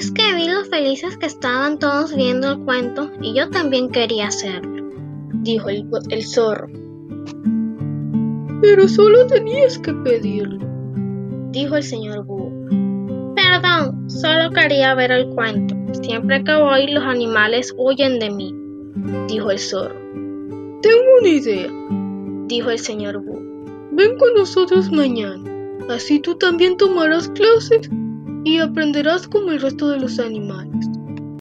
Es que vi lo felices que estaban todos viendo el cuento y yo también quería hacerlo, dijo el zorro. Pero solo tenías que pedirlo, dijo el señor Búho. Perdón, solo quería ver el cuento. Siempre que voy los animales huyen de mí, dijo el zorro. Tengo una idea, dijo el señor Búho. Ven con nosotros mañana, así tú también tomarás clases y aprenderás como el resto de los animales.